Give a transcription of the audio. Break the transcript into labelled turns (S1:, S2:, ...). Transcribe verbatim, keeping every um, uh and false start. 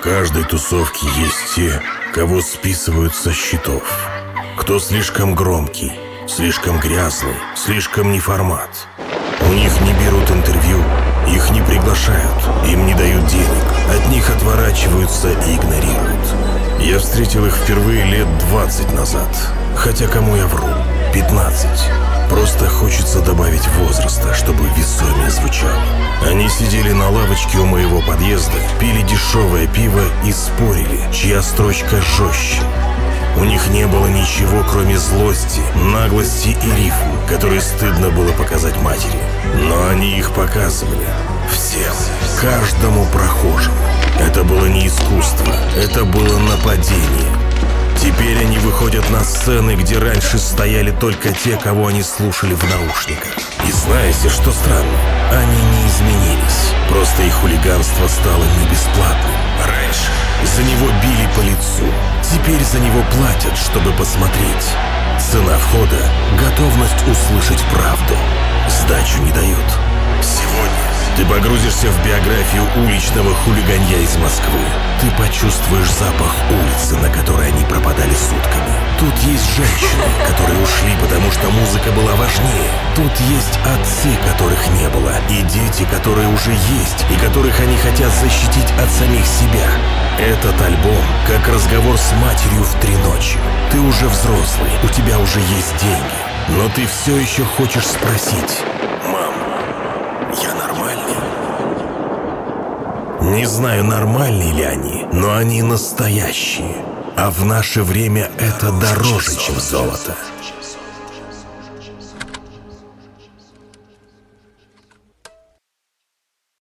S1: каждой тусовке есть те, кого списывают со счетов. Кто слишком громкий, слишком грязный, слишком неформат. У них не берут интервью, их не приглашают, им не дают денег, от них отворачиваются и игнорируют. Я встретил их впервые лет двадцать назад. Хотя кому я вру? пятнадцать. Просто хочется добавить возраста, чтобы весомее звучало. Они сидели на лавочке у моего подъезда, пили дешевое пиво и спорили, чья строчка жестче. У них не было ничего, кроме злости, наглости и рифм, которые стыдно было показать матери. Но они их показывали. Всем. Каждому прохожему. Это было не искусство, это было нападение. Теперь они выходят на сцены, где раньше стояли только те, кого они слушали в наушниках. И знаете, что странно? Они не изменились. Просто их хулиганство стало не бесплатным. Раньше за него били по лицу. Теперь за него платят, чтобы посмотреть. Цена входа — готовность услышать правду. Сдачу не дают. Сегодня ты погрузишься в биографию уличного хулиганья из Москвы. Ты почувствуешь запах улицы, на которой они пропадали сутками. Тут есть женщины, которые ушли, потому что музыка была важнее. Тут есть отцы, которых не было, и дети, которые уже есть, и которых они хотят защитить от самих себя. Этот альбом как разговор с матерью в три ночи. Ты уже взрослый, у тебя уже есть деньги, но ты все еще хочешь спросить: «Мам, я нормальный?» Не знаю, нормальные ли они, но они настоящие. А в наше время это дороже, чем золото.